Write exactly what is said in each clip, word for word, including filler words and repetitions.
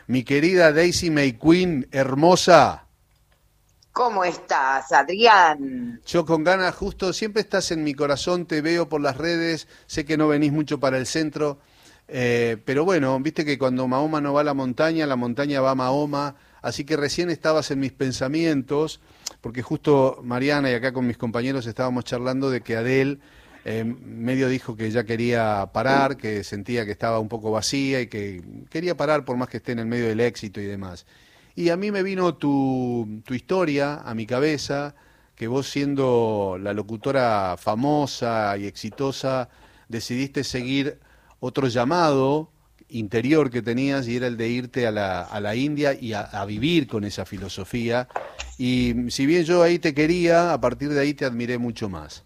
Mi querida Daisy May Queen, hermosa. ¿Cómo estás, Adrián? Yo con ganas, justo, siempre estás en mi corazón, te veo por las redes, sé que no venís mucho para el centro, eh, pero bueno, viste que cuando Mahoma no va a la montaña, la montaña va a Mahoma, así que recién estabas en mis pensamientos, porque justo Mariana y acá con mis compañeros estábamos charlando de que Adele eh, medio dijo que ya quería parar, que sentía que estaba un poco vacía y que quería parar por más que esté en el medio del éxito y demás. Y a mí me vino tu, tu historia a mi cabeza, que vos siendo la locutora famosa y exitosa, decidiste seguir otro llamado interior que tenías y era el de irte a la, a la India y a, a vivir con esa filosofía. Y si bien yo ahí te quería, a partir de ahí te admiré mucho más.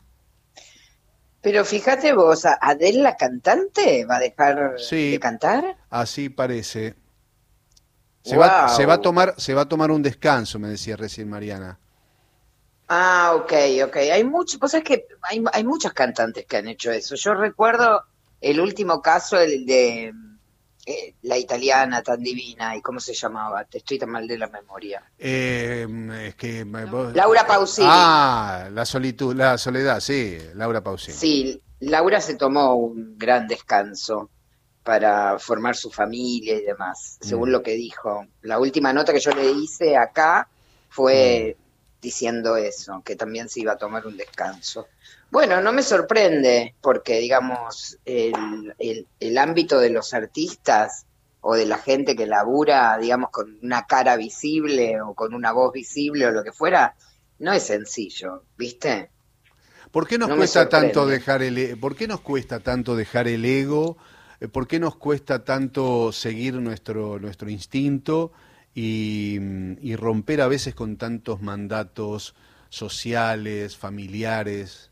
Pero fíjate vos, ¿a- ¿Adele la cantante va a dejar de Sí, cantar? así parece. Se va, se va a ¡Wow! tomar, se va a tomar un descanso, me decía recién Mariana. Ah, ok, ok. Hay muchos, pues es que hay, hay muchas cantantes que han hecho eso. Yo recuerdo el último caso, el de eh, la italiana tan divina, ¿y cómo se llamaba? Te estoy tan mal de la memoria. Eh, es que me- vos- Laura Pausini. ah, la solitud, la soledad, sí, Laura Pausini. Sí, Laura se tomó un gran descanso para formar su familia y demás, según Mm, lo que dijo. La última nota que yo le hice acá mm. fue diciendo eso, que también se iba a tomar un descanso. Bueno, no me sorprende porque, digamos, el, el, el ámbito de los artistas o de la gente que labura, digamos, con una cara visible o con una voz visible o lo que fuera, no es sencillo, ¿viste? ¿Por qué nos No me cuesta tanto sorprende. dejar el, e- por qué nos cuesta tanto dejar el ego? Eh, ¿Por qué nos cuesta tanto seguir nuestro, nuestro instinto y, mm, y romper a veces con tantos mandatos sociales, familiares?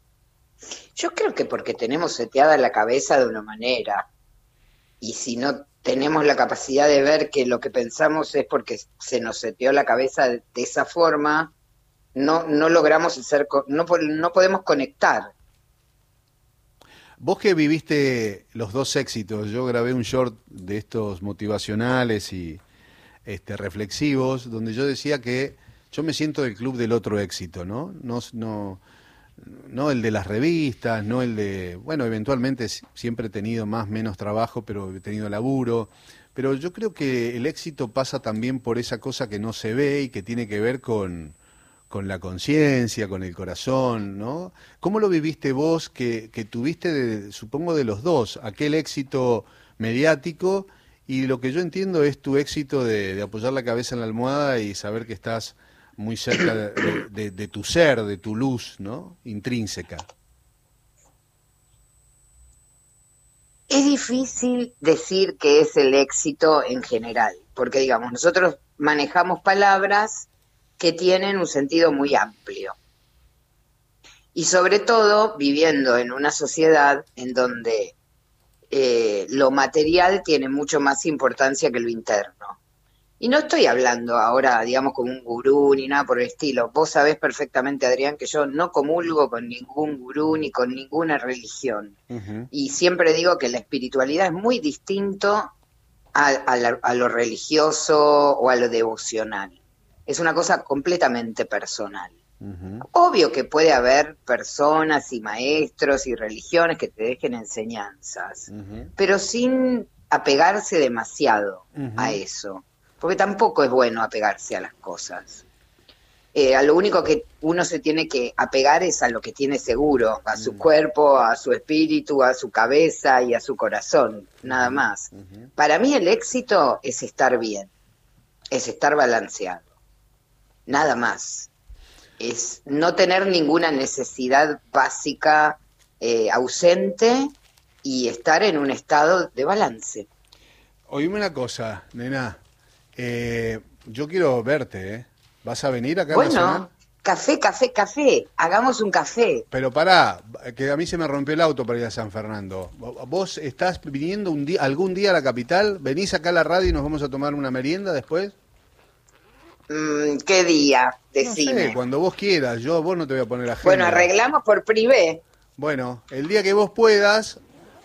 Yo creo que porque tenemos seteada la cabeza de una manera, y si no tenemos la capacidad de ver que lo que pensamos es porque se nos seteó la cabeza de, de esa forma, no, no logramos hacer, co- no, po- no podemos conectar. Vos que viviste los dos éxitos, yo grabé un short de estos motivacionales y este, reflexivos, donde yo decía que yo me siento del club del otro éxito, ¿no? No, no, no el de las revistas, no el de, bueno, eventualmente s- siempre he tenido más, menos trabajo, pero he tenido laburo. Pero yo creo que el éxito pasa también por esa cosa que no se ve y que tiene que ver con, con la conciencia, con el corazón, ¿no? ¿Cómo lo viviste vos que, que tuviste, de- supongo, de los dos, aquel éxito mediático y lo que yo entiendo es tu éxito de, de apoyar la cabeza en la almohada y saber que estás muy cerca de, de- de- de tu ser, de tu luz, ¿no? Intrínseca. Es difícil decir que es el éxito en general, porque digamos, nosotros manejamos palabras que tienen un sentido muy amplio. Y sobre todo viviendo en una sociedad en donde eh, lo material tiene mucho más importancia que lo interno. Y no estoy hablando ahora, digamos, como un gurú ni nada por el estilo. Vos sabés perfectamente, Adrián, que yo no comulgo con ningún gurú ni con ninguna religión. Ujú. Y siempre digo que la espiritualidad es muy distinto a, a, la- a lo religioso o a lo devocional. Es una cosa completamente personal. Ujú, Obvio que puede haber personas y maestros y religiones que te dejen enseñanzas, ujú, pero sin apegarse demasiado a ujú, eso, porque tampoco es bueno apegarse a las cosas. Eh, a lo único que uno se tiene que apegar es a lo que tiene seguro, a su mm, cuerpo, a su espíritu, a su cabeza y a su corazón, nada ujú, más. ujú. Para mí el éxito es estar bien, es estar balanceado, nada más. Es no tener ninguna necesidad básica eh, ausente y estar en un estado de balance. Oíme una cosa, nena. Eh, yo quiero verte, ¿eh? ¿Vas a venir acá al Nacional? Bueno, café, café, café, hagamos un café. Pero pará, que a mí se me rompió el auto para ir a San Fernando. ¿Vos estás viniendo un día, algún día a la capital? ¿Venís acá a la radio y nos vamos a tomar una merienda después? Mm, ¿qué día? No sé, Decime. cuando vos quieras. Yo a vos no te voy a poner Bueno, agenda. arreglamos por privé. Bueno, el día que vos puedas,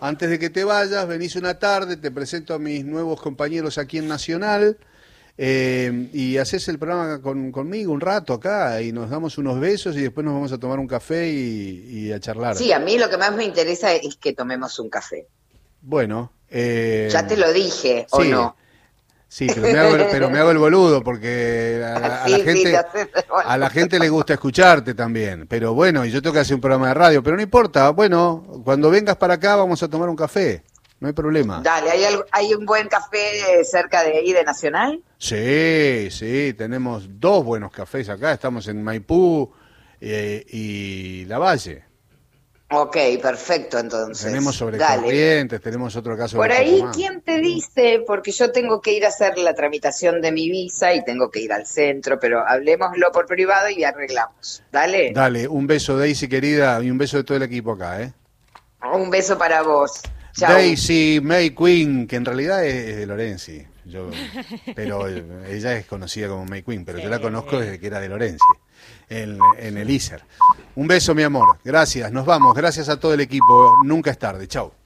antes de que te vayas, venís una tarde, te presento a mis nuevos compañeros aquí en Nacional, eh, y haces el programa con, conmigo un rato acá, y nos damos unos besos, y después nos vamos a tomar un café y, y a charlar. Sí, a mí lo que más me interesa es que tomemos un café. Bueno. Eh, ya te lo dije, ¿o sí, no? Sí, pero me hago, pero me hago el boludo, porque a, a, sí, la gente, sí, a la gente le gusta escucharte también. Pero bueno, y yo tengo que hacer un programa de radio, pero no importa. Bueno, cuando vengas para acá vamos a tomar un café, no hay problema. Dale, ¿hay, algo, ¿hay un buen café cerca de ahí, de Nacional? Sí, sí, tenemos dos buenos cafés acá, estamos en Maipú eh, y Lavalle. Ok, perfecto, entonces. Tenemos sobre Corrientes, tenemos otro caso. Por ahí, ¿quién te dice? Porque yo tengo que ir a hacer la tramitación de mi visa y tengo que ir al centro, pero hablemoslo por privado y arreglamos. Dale. Dale, un beso, Daisy, querida, y un beso de todo el equipo acá, ¿eh? Un beso para vos. Chau. Daisy May Queen, que en realidad es de Lorenzi, yo, pero ella es conocida como May Queen, pero sí, yo la conozco desde que era de Lorenzi. En, en el I S E R. Un beso, mi amor. Gracias. Nos vamos. Gracias a todo el equipo. Nunca es tarde. Chau.